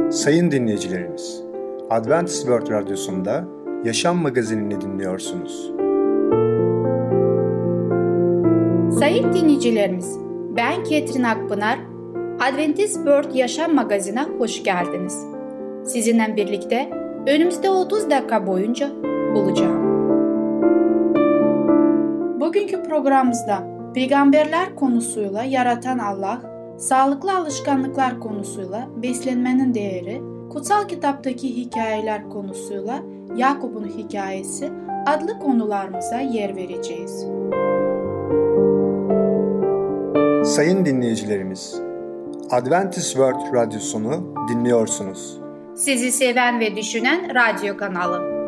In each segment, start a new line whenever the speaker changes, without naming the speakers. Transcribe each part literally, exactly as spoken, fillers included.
Sayın dinleyicilerimiz, Adventist World Radyosu'nda Yaşam Magazinini dinliyorsunuz.
Sayın dinleyicilerimiz, ben Ketrin Akpınar, Adventist World Yaşam Magazinine hoş geldiniz. Sizinle birlikte önümüzde otuz dakika boyunca olacağım. Bugünkü programımızda peygamberler konusuyla yaratan Allah, sağlıklı alışkanlıklar konusuyla beslenmenin değeri, kutsal kitaptaki hikayeler konusuyla Yakup'un hikayesi adlı konularımıza yer vereceğiz.
Sayın dinleyicilerimiz, Adventist World Radyosunu dinliyorsunuz.
Sizi seven ve düşünen radyo kanalı.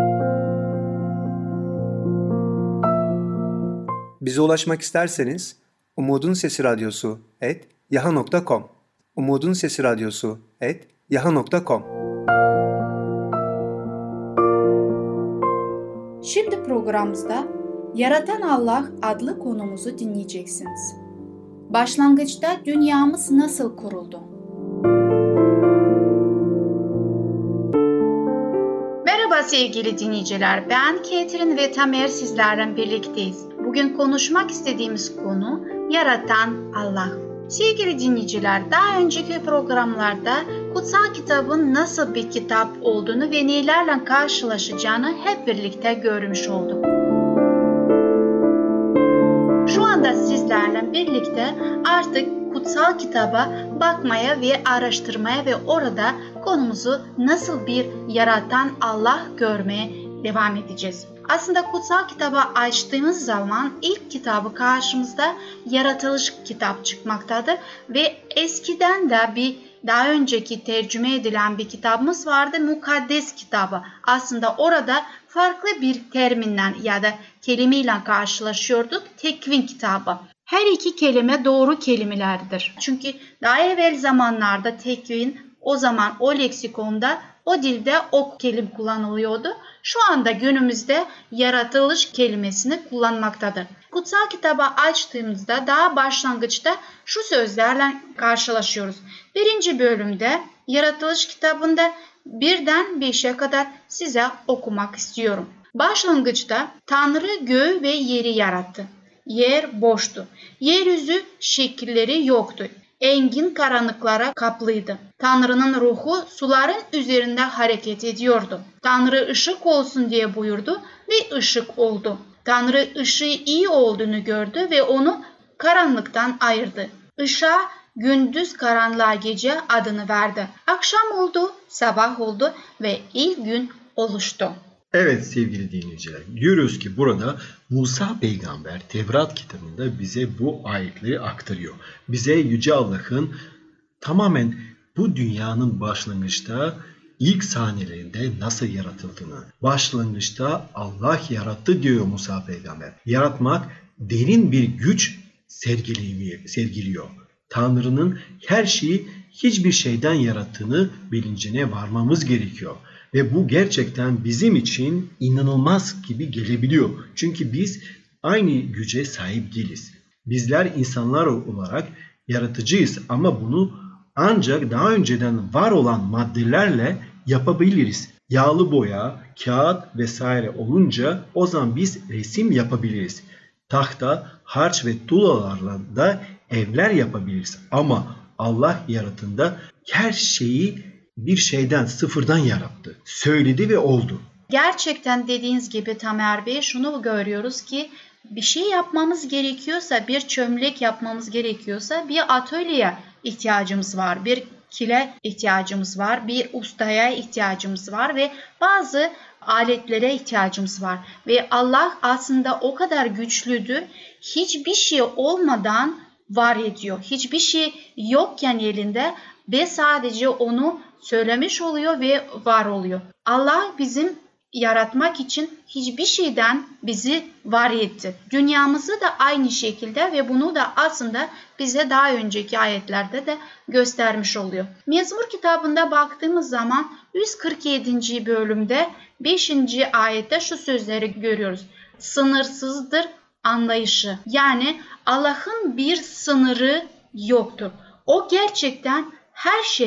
Bize ulaşmak isterseniz Umutun Sesi Radyosu et yaha nokta com Umutun Sesi Radyosu et yaha nokta com.
Şimdi programımızda Yaratan Allah adlı konumuzu dinleyeceksiniz. Başlangıçta dünyamız nasıl kuruldu? Merhaba sevgili dinleyiciler, ben Ketrin ve Tamer sizlerle birlikteyiz. Bugün konuşmak istediğimiz konu Yaratan Allah. Sevgili dinleyiciler, daha önceki programlarda kutsal kitabın nasıl bir kitap olduğunu ve nelerle karşılaşacağını hep birlikte görmüş olduk. Şu anda sizlerle birlikte artık kutsal kitaba bakmaya ve araştırmaya ve orada konumuzu nasıl bir yaratan Allah görmeye devam edeceğiz. Aslında kutsal kitabı açtığımız zaman ilk kitabı karşımızda yaratılış kitap çıkmaktadır ve eskiden de bir daha önceki tercüme edilen bir kitabımız vardı, Mukaddes kitabı. Aslında orada farklı bir terminle ya da kelimeyle karşılaşıyorduk, Tekvin kitabı. Her iki kelime doğru kelimelerdir. Çünkü daha evvel zamanlarda Tekvin, o zaman o leksikonda, o dilde o kelime kullanılıyordu. Şu anda günümüzde yaratılış kelimesini kullanmaktadır. Kutsal kitabı açtığımızda daha başlangıçta şu sözlerle karşılaşıyoruz. Birinci bölümde yaratılış kitabında birden beşe kadar size okumak istiyorum. Başlangıçta Tanrı göğü ve yeri yarattı. Yer boştu. Yeryüzü şekilleri yoktu. Engin karanlıklara kaplıydı. Tanrı'nın ruhu suların üzerinde hareket ediyordu. Tanrı ışık olsun diye buyurdu ve ışık oldu. Tanrı ışığı iyi olduğunu gördü ve onu karanlıktan ayırdı. Işığa gündüz, karanlığa gece adını verdi. Akşam oldu, sabah oldu ve ilk gün oluştu.
Evet sevgili dinleyiciler, görüyoruz ki burada Musa peygamber Tevrat kitabında bize bu ayetleri aktarıyor. Bize Yüce Allah'ın tamamen bu dünyanın başlangıçta ilk saniyelerinde nasıl yaratıldığını, başlangıçta Allah yarattı diyor Musa peygamber. Yaratmak derin bir güç sergiliyor. Tanrı'nın her şeyi hiçbir şeyden yarattığını bilincine varmamız gerekiyor. Ve bu gerçekten bizim için inanılmaz gibi gelebiliyor. Çünkü biz aynı güce sahip değiliz. Bizler insanlar olarak yaratıcıyız ama bunu ancak daha önceden var olan maddelerle yapabiliriz. Yağlı boya, kağıt vesaire olunca o zaman biz resim yapabiliriz. Tahta, harç ve tuğlalarla da evler yapabiliriz. Ama Allah yaratında her şeyi bir şeyden, sıfırdan yarattı. Söyledi ve oldu.
Gerçekten dediğiniz gibi Tamer Bey, şunu görüyoruz ki bir şey yapmamız gerekiyorsa, bir çömlek yapmamız gerekiyorsa bir atölyeye ihtiyacımız var. Bir kile ihtiyacımız var. Bir ustaya ihtiyacımız var ve bazı aletlere ihtiyacımız var. Ve Allah aslında o kadar güçlüdür. Hiçbir şey olmadan var ediyor. Hiçbir şey yokken elinde ve sadece onu söylemiş oluyor ve var oluyor. Allah bizim yaratmak için hiçbir şeyden bizi var etti. Dünyamızı da aynı şekilde ve bunu da aslında bize daha önceki ayetlerde de göstermiş oluyor. Mezmur kitabında baktığımız zaman yüz kırk yedinci bölümde beşinci ayette şu sözleri görüyoruz. Sınırsızdır anlayışı. Yani Allah'ın bir sınırı yoktur. O gerçekten her şeye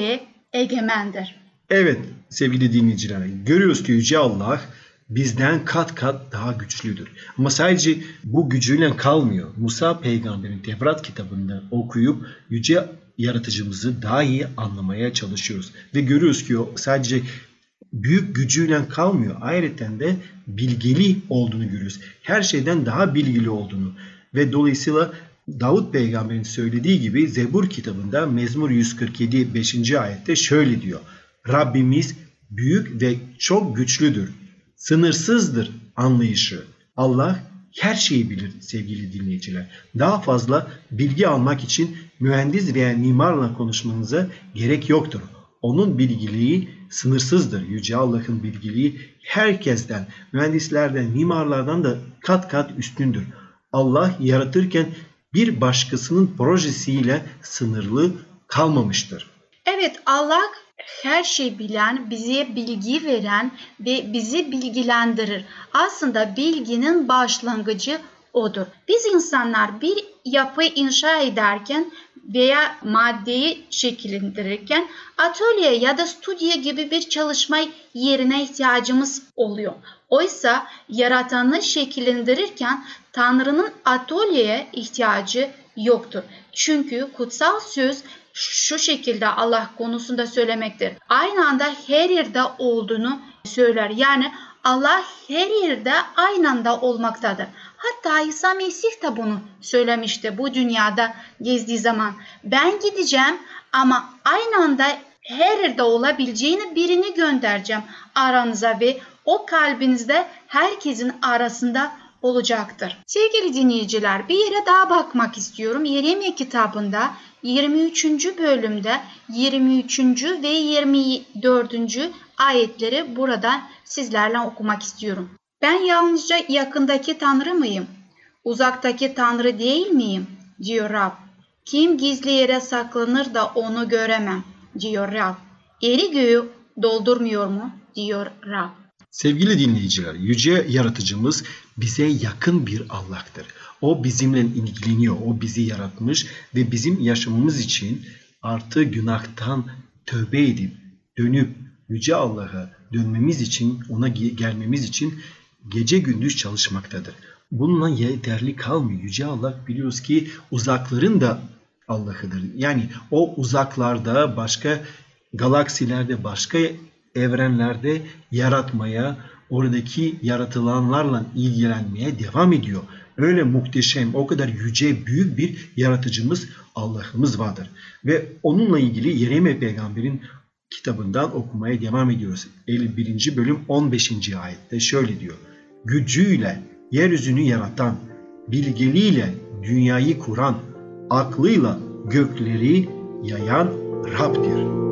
egemendir.
Evet sevgili dinleyiciler, görüyoruz ki Yüce Allah bizden kat kat daha güçlüdür. Ama sadece bu gücüyle kalmıyor. Musa peygamberin Tevrat kitabında okuyup Yüce Yaratıcımızı daha iyi anlamaya çalışıyoruz. Ve görüyoruz ki o sadece büyük gücüyle kalmıyor. Ayrıca de bilgili olduğunu görüyoruz. Her şeyden daha bilgili olduğunu. Ve dolayısıyla Davut peygamberin söylediği gibi Zebur kitabında Mezmur yüz kırk yedi beşinci ayette şöyle diyor. Rabbimiz büyük ve çok güçlüdür. Sınırsızdır anlayışı. Allah her şeyi bilir sevgili dinleyiciler. Daha fazla bilgi almak için mühendis veya mimarla konuşmanıza gerek yoktur. Onun bilgiliği sınırsızdır. Yüce Allah'ın bilgiliği herkesten, mühendislerden, mimarlardan da kat kat üstündür. Allah yaratırken bir başkasının projesiyle sınırlı kalmamıştır.
Evet, Allah her şeyi bilen, bize bilgi veren ve bizi bilgilendirir. Aslında bilginin başlangıcı odur. Biz insanlar bir yapı inşa ederken veya maddeyi şekillendirirken atölye ya da stüdyo gibi bir çalışma yerine ihtiyacımız oluyor. Oysa yaratanı şekillendirirken Tanrı'nın atölyeye ihtiyacı yoktur. Çünkü kutsal söz şu şekilde Allah konusunda söylemektir. Aynı anda her yerde olduğunu söyler. Yani Allah her yerde aynı anda olmaktadır. Hatta İsa Mesih de bunu söylemişti bu dünyada gezdiği zaman. Ben gideceğim ama aynı anda her yerde olabileceğini birini göndereceğim aranıza ve o kalbinizde herkesin arasında olacaktır. Sevgili dinleyiciler, bir yere daha bakmak istiyorum. Yeremye kitabında yirmi üçüncü bölümde yirmi üçüncü ve yirmi dördüncü ayetleri burada sizlerle okumak istiyorum. Ben yalnızca yakındaki Tanrı mıyım? Uzaktaki Tanrı değil miyim? Diyor Rab. Kim gizli yere saklanır da onu göremem? Diyor Rab. Yeri göğü doldurmuyor mu? Diyor Rab.
Sevgili dinleyiciler, Yüce Yaratıcımız bize yakın bir Allah'tır. O bizimle ilgileniyor, o bizi yaratmış ve bizim yaşamamız için artı günahtan tövbe edip dönüp Yüce Allah'a dönmemiz için, ona gelmemiz için gece gündüz çalışmaktadır. Bununla yeterli kalmıyor. Yüce Allah biliyoruz ki uzakların da Allah'ıdır. Yani o uzaklarda, başka galaksilerde, başka evrenlerde yaratmaya, oradaki yaratılanlarla ilgilenmeye devam ediyor. Öyle muhteşem, o kadar yüce, büyük bir yaratıcımız, Allah'ımız vardır. Ve onunla ilgili Yeremye peygamberin kitabından okumaya devam ediyoruz. elli birinci bölüm on beşinci ayette şöyle diyor. Gücüyle yeryüzünü yaratan, bilgeliğiyle dünyayı kuran, aklıyla gökleri yayan Rab'dir.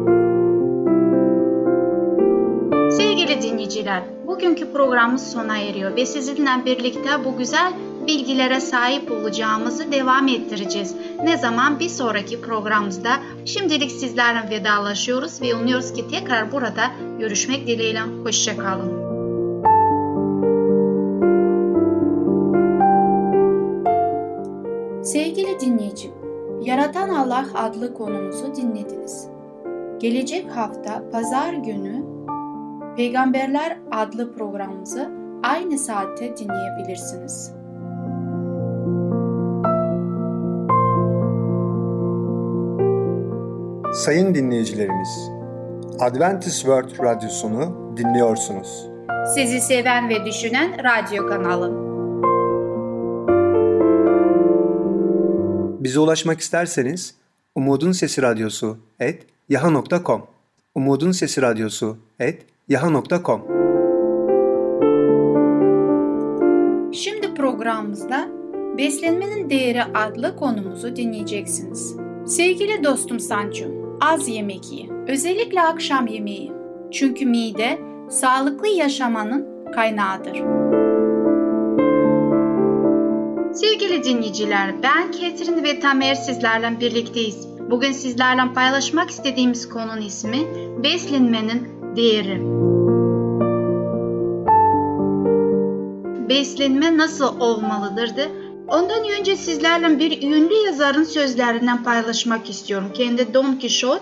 Sevgili dinleyiciler, bugünkü programımız sona eriyor ve sizinle birlikte bu güzel bilgilere sahip olacağımızı devam ettireceğiz. Ne zaman? Bir sonraki programımızda. Şimdilik sizlerle vedalaşıyoruz ve umuyoruz ki tekrar burada görüşmek dileğiyle. Hoşça kalın.
Sevgili dinleyicim, Yaratan Allah adlı konumuzu dinlediniz. Gelecek hafta Pazar günü Peygamberler adlı programımızı aynı saatte dinleyebilirsiniz.
Sayın dinleyicilerimiz, Adventist World Radyosunu dinliyorsunuz.
Sizi seven ve düşünen radyo kanalı.
Bize ulaşmak isterseniz Umutun Sesi Radyosu et yaha nokta com Umutun Sesi Radyosu et yaha nokta com.
Şimdi programımızda Beslenmenin Değeri adlı konumuzu dinleyeceksiniz. Sevgili dostum Sançum, az yemek ye. Özellikle akşam yemeği. Çünkü mide sağlıklı yaşamanın kaynağıdır.
Sevgili dinleyiciler, ben Ketrin ve Tamer sizlerle birlikteyiz. Bugün sizlerle paylaşmak istediğimiz konunun ismi beslenmenin değeri. Beslenme nasıl olmalıdırdı? Ondan önce sizlerle bir ünlü yazarın sözlerinden paylaşmak istiyorum. Kendi Don Quixote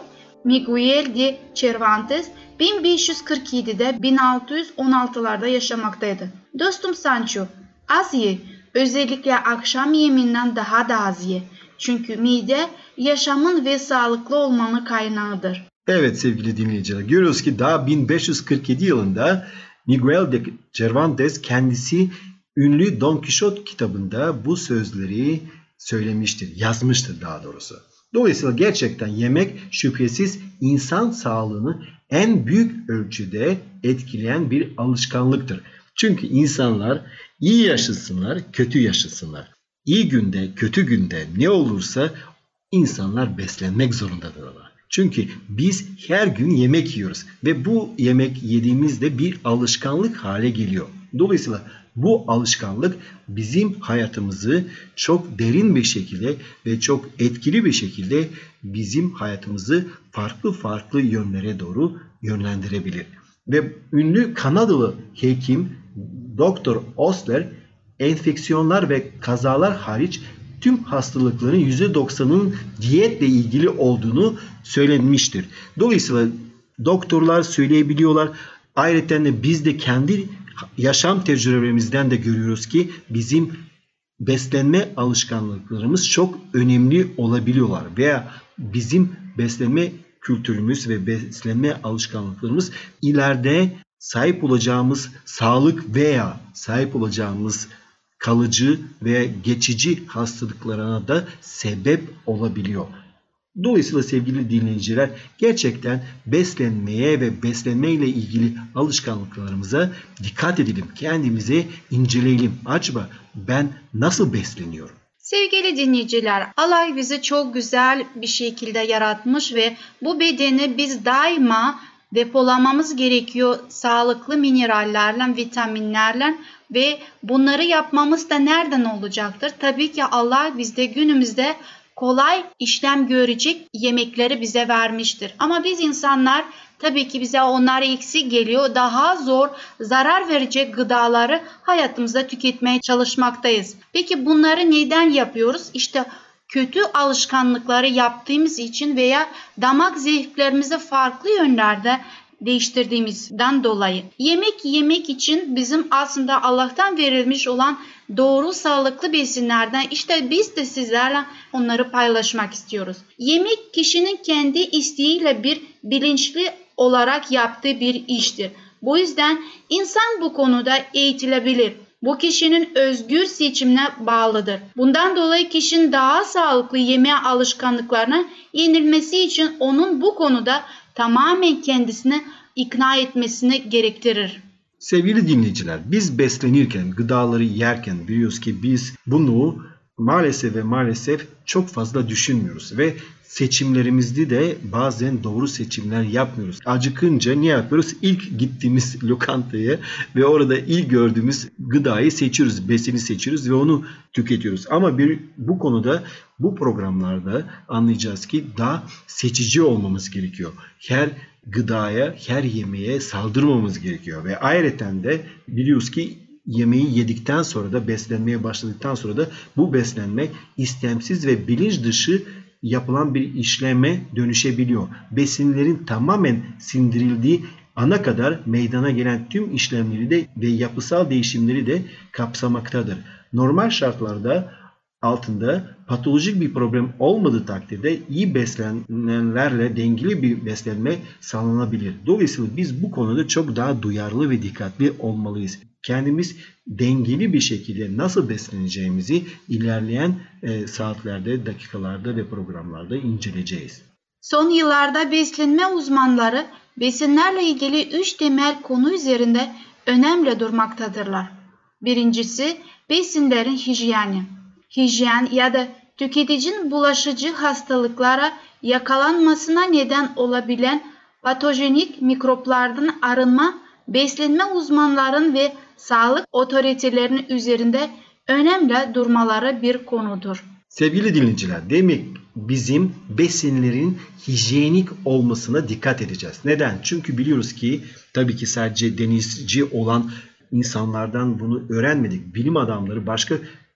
Miguel de Cervantes bin beş yüz kırk yedide bin altı yüz on altılarda yaşamaktaydı. Dostum Sancho, az ye, özellikle akşam yemeğinden daha da az ye. Çünkü mide yaşamın ve sağlıklı olmanın kaynağıdır.
Evet sevgili dinleyiciler, görüyoruz ki daha bin beş yüz kırk yedi yılında Miguel de Cervantes kendisi ünlü Don Quixote kitabında bu sözleri söylemiştir, yazmıştır daha doğrusu. Dolayısıyla gerçekten yemek şüphesiz insan sağlığını en büyük ölçüde etkileyen bir alışkanlıktır. Çünkü insanlar iyi yaşasınlar, kötü yaşasınlar. İyi günde, kötü günde ne olursa insanlar beslenmek zorundadırlar. Çünkü biz her gün yemek yiyoruz ve bu yemek yediğimizde bir alışkanlık hale geliyor. Dolayısıyla bu alışkanlık bizim hayatımızı çok derin bir şekilde ve çok etkili bir şekilde bizim hayatımızı farklı farklı yönlere doğru yönlendirebilir. Ve ünlü Kanadalı hekim doktor Osler enfeksiyonlar ve kazalar hariç tüm hastalıkların yüzde doksanının diyetle ilgili olduğunu söylenmiştir. Dolayısıyla doktorlar söyleyebiliyorlar. Ayrıca de biz de kendi yaşam tecrübemizden de görüyoruz ki bizim beslenme alışkanlıklarımız çok önemli olabiliyorlar. Veya bizim beslenme kültürümüz ve beslenme alışkanlıklarımız ileride sahip olacağımız sağlık veya sahip olacağımız kalıcı ve geçici hastalıklarına da sebep olabiliyor. Dolayısıyla sevgili dinleyiciler, gerçekten beslenmeye ve beslenmeyle ilgili alışkanlıklarımıza dikkat edelim. Kendimizi inceleyelim. Acaba ben nasıl besleniyorum?
Sevgili dinleyiciler, Allah bizi çok güzel bir şekilde yaratmış ve bu bedeni biz daima depolamamız gerekiyor sağlıklı minerallerle, vitaminlerle ve bunları yapmamız da nereden olacaktır? Tabii ki Allah bizde günümüzde kolay işlem görecek yemekleri bize vermiştir. Ama biz insanlar tabii ki bize onlar eksik geliyor. Daha zor, zarar verecek gıdaları hayatımızda tüketmeye çalışmaktayız. Peki bunları neden yapıyoruz? İşte kötü alışkanlıkları yaptığımız için veya damak zevklerimizi farklı yönlerde değiştirdiğimizden dolayı. Yemek yemek için bizim aslında Allah'tan verilmiş olan doğru sağlıklı besinlerden işte biz de sizlerle onları paylaşmak istiyoruz. Yemek kişinin kendi isteğiyle bir bilinçli olarak yaptığı bir iştir. Bu yüzden insan bu konuda eğitilebilir. Bu kişinin özgür seçimine bağlıdır. Bundan dolayı kişinin daha sağlıklı yeme alışkanlıklarına yenilmesi için onun bu konuda tamamen kendisini ikna etmesini gerektirir.
Sevgili dinleyiciler, biz beslenirken, gıdaları yerken biliyoruz ki biz bunu maalesef ve maalesef çok fazla düşünmüyoruz ve seçimlerimizde de bazen doğru seçimler yapmıyoruz. Acıkınca ne yapıyoruz? İlk gittiğimiz lokantaya ve orada ilk gördüğümüz gıdayı seçiyoruz, besini seçiyoruz ve onu tüketiyoruz. Ama bir, bu konuda bu programlarda anlayacağız ki daha seçici olmamız gerekiyor. Her gıdaya, her yemeğe saldırmamamız gerekiyor ve ayrıca de biliyoruz ki yemeği yedikten sonra da beslenmeye başladıktan sonra da bu beslenme istemsiz ve bilinç dışı yapılan bir işleme dönüşebiliyor. Besinlerin tamamen sindirildiği ana kadar meydana gelen tüm işlemleri de ve yapısal değişimleri de kapsamaktadır. Normal şartlarda altında patolojik bir problem olmadığı takdirde iyi beslenenlerle dengeli bir beslenme sağlanabilir. Dolayısıyla biz bu konuda çok daha duyarlı ve dikkatli olmalıyız. Kendimiz dengeli bir şekilde nasıl besleneceğimizi ilerleyen e, saatlerde, dakikalarda ve programlarda inceleyeceğiz.
Son yıllarda beslenme uzmanları besinlerle ilgili üç temel konu üzerinde önemli durmaktadırlar. Birincisi besinlerin hijyeni. Hijyen ya da tüketicinin bulaşıcı hastalıklara yakalanmasına neden olabilen patojenik mikroplardan arınma, beslenme uzmanların ve sağlık otoritelerinin üzerinde önemli durmaları bir konudur.
Sevgili dinleyiciler, demek bizim besinlerin hijyenik olmasına dikkat edeceğiz. Neden? Çünkü biliyoruz ki tabii ki sadece denizci olan insanlardan bunu öğrenmedik. Bilim adamları başka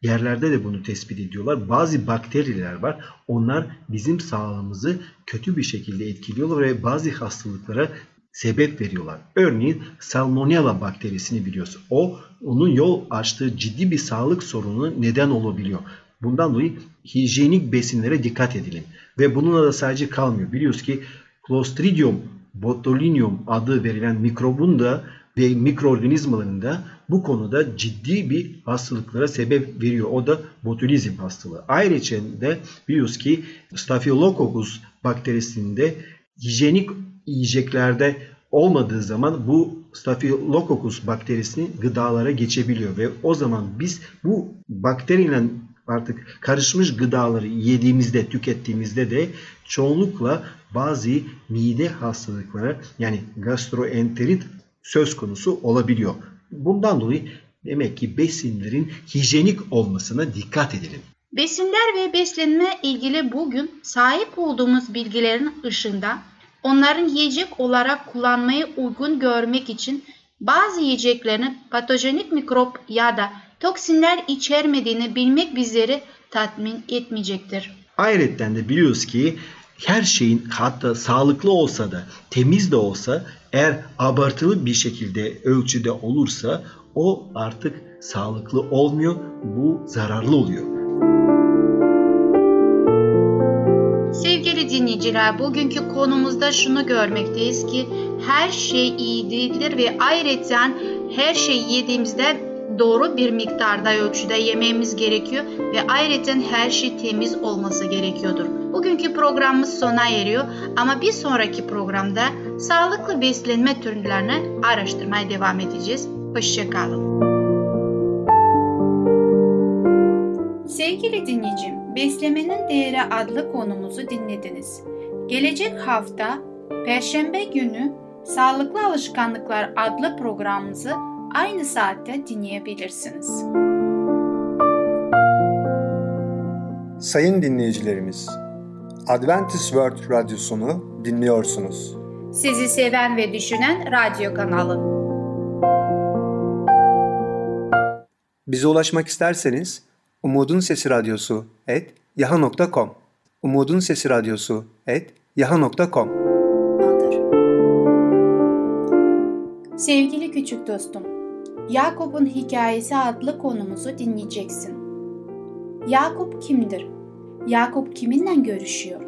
yerlerde de bunu tespit ediyorlar. Bazı bakteriler var. Onlar bizim sağlığımızı kötü bir şekilde etkiliyorlar ve bazı hastalıklara sebep veriyorlar. Örneğin Salmonella bakterisini biliyoruz. O onun yol açtığı ciddi bir sağlık sorunu neden olabiliyor. Bundan dolayı hijyenik besinlere dikkat edelim. Ve bununla da sadece kalmıyor. Biliyoruz ki Clostridium botulinum adı verilen mikrobun da ve mikroorganizmaların da bu konuda ciddi bir hastalıklara sebep veriyor. O da botulizm hastalığı. Ayrıca de biliyoruz ki Staphylococcus bakterisinde hijyenik yiyeceklerde olmadığı zaman bu Staphylococcus bakterisini gıdalara geçebiliyor ve o zaman biz bu bakteriyle artık karışmış gıdaları yediğimizde, tükettiğimizde de çoğunlukla bazı mide hastalıkları yani gastroenterit söz konusu olabiliyor. Bundan dolayı demek ki besinlerin hijyenik olmasına dikkat edelim.
Besinler ve beslenme ilgili bugün sahip olduğumuz bilgilerin ışığında onların yiyecek olarak kullanmayı uygun görmek için bazı yiyeceklerin patojenik mikrop ya da toksinler içermediğini bilmek bizleri tatmin etmeyecektir.
Ayrıca de biliyoruz ki her şeyin hatta sağlıklı olsa da temiz de olsa eğer abartılı bir şekilde ölçüde olursa o artık sağlıklı olmuyor, bu zararlı oluyor.
Sevgili dinleyiciler, bugünkü konumuzda şunu görmekteyiz ki her şey iyi değildir ve ayrıca her şey yediğimizde doğru bir miktarda ölçüde yememiz gerekiyor ve ayrıca her şey temiz olması gerekiyordur. Bugünkü programımız sona eriyor ama bir sonraki programda sağlıklı beslenme türlerini araştırmaya devam edeceğiz. Hoşça kalın.
Sevgili dinleyicim, Beslemenin Değeri adlı konumuzu dinlediniz. Gelecek hafta Perşembe günü Sağlıklı Alışkanlıklar adlı programımızı aynı saatte dinleyebilirsiniz.
Sayın dinleyicilerimiz, Adventist World Radyosunu dinliyorsunuz.
Sizi seven ve düşünen radyo kanalı.
Bize ulaşmak isterseniz Umutun Sesi Radyosu et yaha nokta com Umutun Sesi Radyosu et yaha nokta com.
Sevgili küçük dostum, Yakup'un Hikayesi adlı konumuzu dinleyeceksin. Yakup kimdir? Yakup kiminle görüşüyor?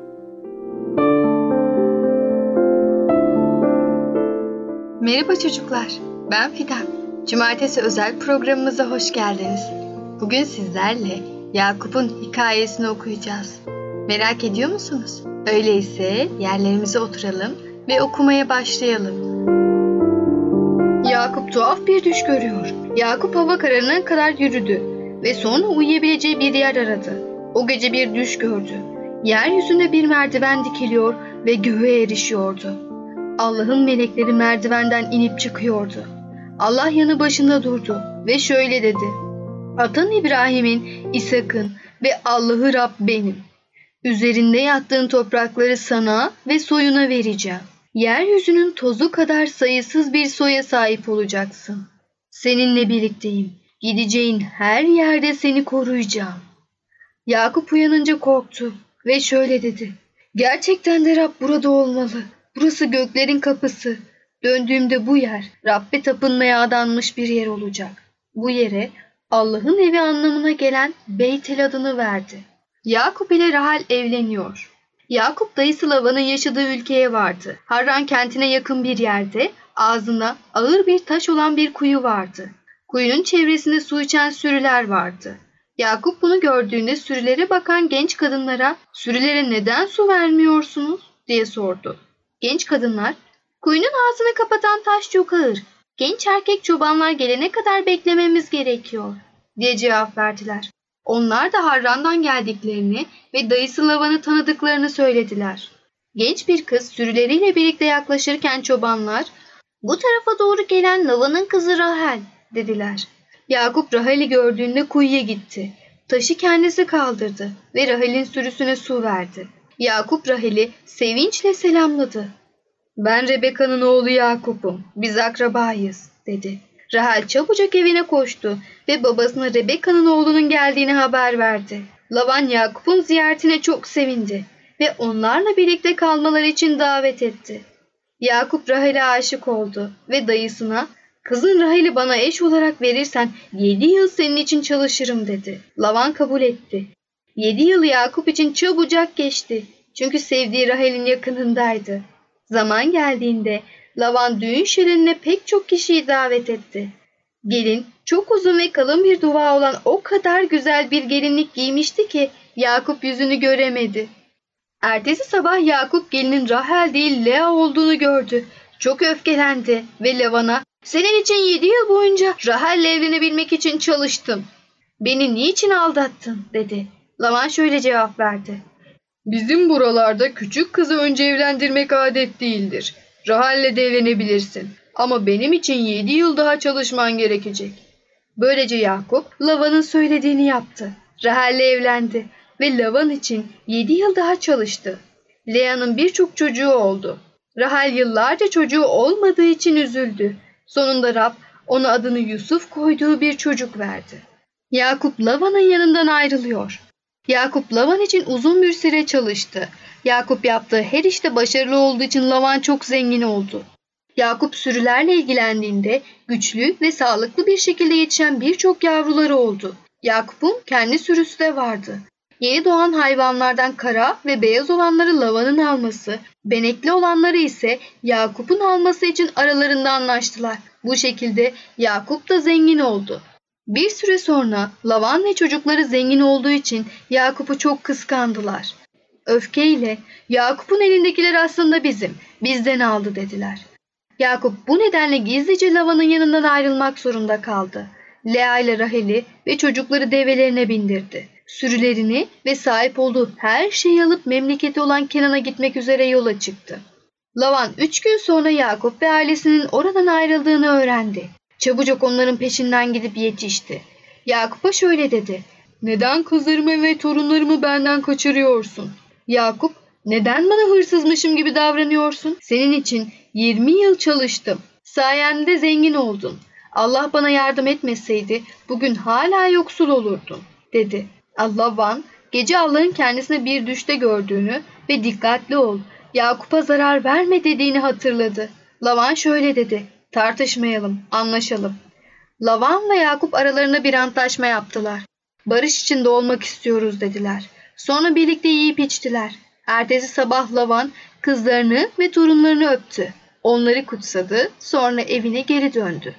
Merhaba çocuklar, ben Fidan. Cumartesi özel programımıza hoş geldiniz. Bugün sizlerle Yakup'un hikayesini okuyacağız. Merak ediyor musunuz? Öyleyse yerlerimize oturalım ve okumaya başlayalım. Yakup tuhaf bir düş görüyor. Yakup hava kararına kadar yürüdü ve sonra uyuyabileceği bir yer aradı. O gece bir düş gördü. Yeryüzünde bir merdiven dikiliyor ve göğe erişiyordu. Allah'ın melekleri merdivenden inip çıkıyordu. Allah yanı başında durdu ve şöyle dedi: Atan İbrahim'in, İshak'ın ve Allah'ı Rab benim. Üzerinde yattığın toprakları sana ve soyuna vereceğim. Yeryüzünün tozu kadar sayısız bir soya sahip olacaksın. Seninle birlikteyim. Gideceğin her yerde seni koruyacağım. Yakup uyanınca korktu ve şöyle dedi: Gerçekten de Rab burada olmalı. Burası göklerin kapısı. Döndüğümde bu yer Rab'be tapınmaya adanmış bir yer olacak. Bu yere Allah'ın evi anlamına gelen Beytel adını verdi. Yakup ile Rahel evleniyor. Yakup dayısı Lavan'ın yaşadığı ülkeye vardı. Harran kentine yakın bir yerde ağzında ağır bir taş olan bir kuyu vardı. Kuyunun çevresinde su içen sürüler vardı. Yakup bunu gördüğünde sürülere bakan genç kadınlara "Sürülere neden su vermiyorsunuz?" diye sordu. Genç kadınlar "Kuyunun ağzını kapatan taş çok ağır. Genç erkek çobanlar gelene kadar beklememiz gerekiyor," diye cevap verdiler. Onlar da Harran'dan geldiklerini ve dayısı Lavan'ı tanıdıklarını söylediler. Genç bir kız sürüleriyle birlikte yaklaşırken çobanlar "Bu tarafa doğru gelen Lavan'ın kızı Rahel," dediler. Yakup Rahel'i gördüğünde kuyuya gitti. Taşı kendisi kaldırdı ve Rahel'in sürüsüne su verdi. Yakup Rahel'i sevinçle selamladı. "Ben Rebeka'nın oğlu Yakup'um. Biz akrabayız," dedi. Rahel çabucak evine koştu ve babasına Rebekka'nın oğlunun geldiğini haber verdi. Laban Yakup'un ziyaretine çok sevindi ve onlarla birlikte kalmaları için davet etti. Yakup Rahel'e aşık oldu ve dayısına "Kızın Rahel'i bana eş olarak verirsen yedi yıl senin için çalışırım" dedi. Laban kabul etti. Yedi yıl Yakup için çabucak geçti. Çünkü sevdiği Rahel'in yakınındaydı. Zaman geldiğinde Laban düğün şölenine pek çok kişiyi davet etti. Gelin çok uzun ve kalın bir duva olan o kadar güzel bir gelinlik giymişti ki Yakup yüzünü göremedi. Ertesi sabah Yakup gelinin Rahel değil Lea olduğunu gördü. Çok öfkelendi ve Laban'a "Senin için yedi yıl boyunca Rahel'le evlenebilmek için çalıştım. Beni niçin aldattın?" dedi. Laban şöyle cevap verdi. "Bizim buralarda küçük kızı önce evlendirmek adet değildir. Rahel'le de evlenebilirsin. Ama benim için yedi yıl daha çalışman gerekecek." Böylece Yakup Laban'ın söylediğini yaptı. Rahel'le evlendi ve Laban için yedi yıl daha çalıştı. Lea'nın birçok çocuğu oldu. Rahel yıllarca çocuğu olmadığı için üzüldü. Sonunda Rab ona adını Yusuf koyduğu bir çocuk verdi. Yakup Laban'ın yanından ayrılıyor. Yakup Laban için uzun bir süre çalıştı. Yakup yaptığı her işte başarılı olduğu için Laban çok zengin oldu. Yakup sürülerle ilgilendiğinde güçlü ve sağlıklı bir şekilde yetişen birçok yavruları oldu. Yakup'un kendi sürüsü de vardı. Yeni doğan hayvanlardan kara ve beyaz olanları Laban'ın alması, benekli olanları ise Yakup'un alması için aralarında anlaştılar. Bu şekilde Yakup da zengin oldu. Bir süre sonra Laban ve çocukları zengin olduğu için Yakup'u çok kıskandılar. Öfkeyle "Yakup'un elindekiler aslında bizim, bizden aldı" dediler. Yakup bu nedenle gizlice Laban'ın yanından ayrılmak zorunda kaldı. Lea ile Rahel'i ve çocukları develerine bindirdi. Sürülerini ve sahip olduğu her şeyi alıp memleketi olan Kenan'a gitmek üzere yola çıktı. Laban üç gün sonra Yakup ve ailesinin oradan ayrıldığını öğrendi. Çabucak onların peşinden gidip yetişti. Yakup'a şöyle dedi: "Neden kızlarımı ve torunlarımı benden kaçırıyorsun?" Yakup, "Neden bana hırsızmışım gibi davranıyorsun? Senin için yirmi yıl çalıştım. Sayende zengin oldun. Allah bana yardım etmeseydi bugün hala yoksul olurdun" dedi. Laban gece Allah'ın kendisine bir düşte gördüğünü ve "Dikkatli ol, Yakup'a zarar verme" dediğini hatırladı. Laban şöyle dedi: "Tartışmayalım, anlaşalım." Laban ve Yakup aralarında bir antlaşma yaptılar. "Barış içinde olmak istiyoruz" dediler. Sonra birlikte yiyip içtiler. Ertesi sabah Laban kızlarını ve torunlarını öptü. Onları kutsadı, sonra evine geri döndü.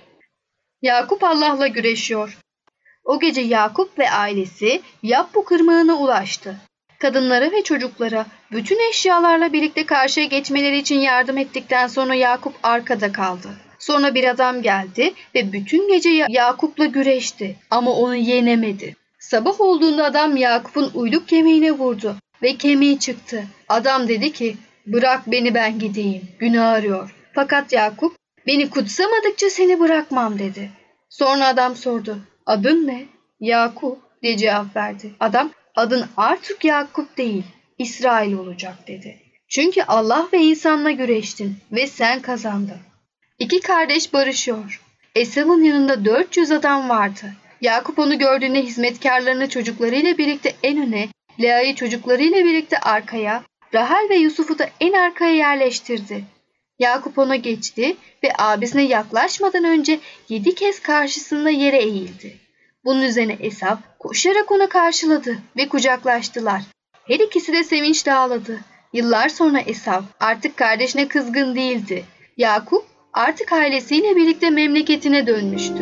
Yakup Allah'la güreşiyor. O gece Yakup ve ailesi Yabbuk Irmağı'na ulaştı. Kadınlara ve çocuklara bütün eşyalarla birlikte karşıya geçmeleri için yardım ettikten sonra Yakup arkada kaldı. Sonra bir adam geldi ve bütün gece Yakup'la güreşti ama onu yenemedi. Sabah olduğunda adam Yakup'un uyluk kemiğine vurdu ve kemiği çıktı. Adam dedi ki, "Bırak beni, ben gideyim, günah arıyor." Fakat Yakup, "Beni kutsamadıkça seni bırakmam" dedi. Sonra adam sordu, "Adın ne?" "Yakup" diye cevap verdi. Adam, "Adın artık Yakup değil, İsrail olacak" dedi. "Çünkü Allah ve insanla güreştin ve sen kazandın." İki kardeş barışıyor. Esav'ın yanında dört yüz adam vardı. Yakup onu gördüğünde hizmetkarlarını çocuklarıyla birlikte en öne, Lea'yı çocuklarıyla birlikte arkaya, Rahel ve Yusuf'u da en arkaya yerleştirdi. Yakup ona geçti ve abisine yaklaşmadan önce yedi kez karşısında yere eğildi. Bunun üzerine Esav koşarak onu karşıladı ve kucaklaştılar. Her ikisi de sevinçle ağladı. Yıllar sonra Esav artık kardeşine kızgın değildi. Yakup artık ailesiyle birlikte memleketine dönmüştü.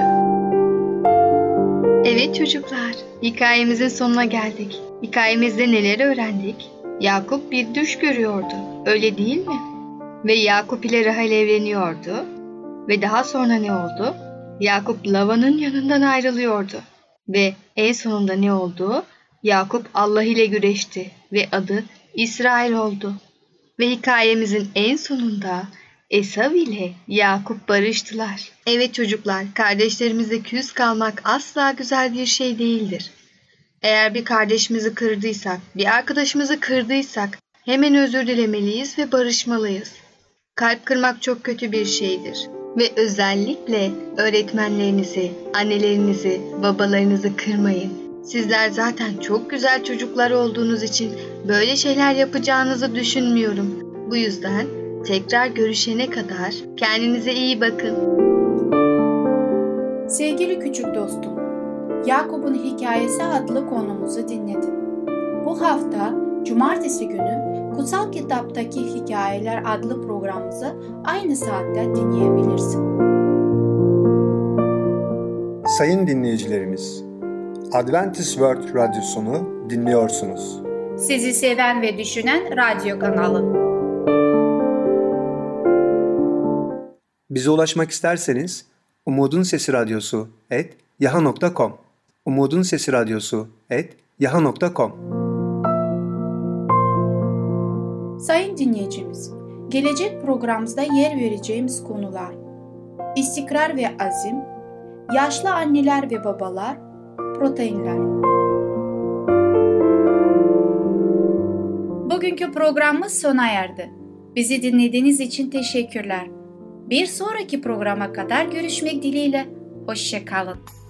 Evet çocuklar, hikayemizin sonuna geldik. Hikayemizde neler öğrendik? Yakup bir düş görüyordu, öyle değil mi? Ve Yakup ile Rahel evleniyordu. Ve daha sonra ne oldu? Yakup Laban'ın yanından ayrılıyordu. Ve en sonunda ne oldu? Yakup Allah ile güreşti ve adı İsrail oldu. Ve hikayemizin en sonunda Esav ile Yakup barıştılar. Evet çocuklar, kardeşlerimizle küs kalmak asla güzel bir şey değildir. Eğer bir kardeşimizi kırdıysak, bir arkadaşımızı kırdıysak hemen özür dilemeliyiz ve barışmalıyız. Kalp kırmak çok kötü bir şeydir. Ve özellikle öğretmenlerinizi, annelerinizi, babalarınızı kırmayın. Sizler zaten çok güzel çocuklar olduğunuz için böyle şeyler yapacağınızı düşünmüyorum. Bu yüzden tekrar görüşene kadar kendinize iyi bakın.
Sevgili küçük dostum, Yakup'un Hikayesi adlı konumuzu dinledin. Bu hafta Cumartesi günü Kutsal Kitaptaki Hikayeler adlı programımızı aynı saatte dinleyebilirsin.
Sayın dinleyicilerimiz, Adventist World Radyosunu dinliyorsunuz.
Sizi seven ve düşünen radyo kanalı.
Bize ulaşmak isterseniz Umutun Sesi Radyosu et yaha nokta com Umutun Sesi Radyosu et yaha nokta com.
Sayın dinleyicimiz, gelecek programımızda yer vereceğimiz konular: istikrar ve azim, yaşlı anneler ve babalar, proteinler. Bugünkü programımız sona erdi. Bizi dinlediğiniz için teşekkürler. Bir sonraki programa kadar görüşmek dileğiyle. Hoşça kalın.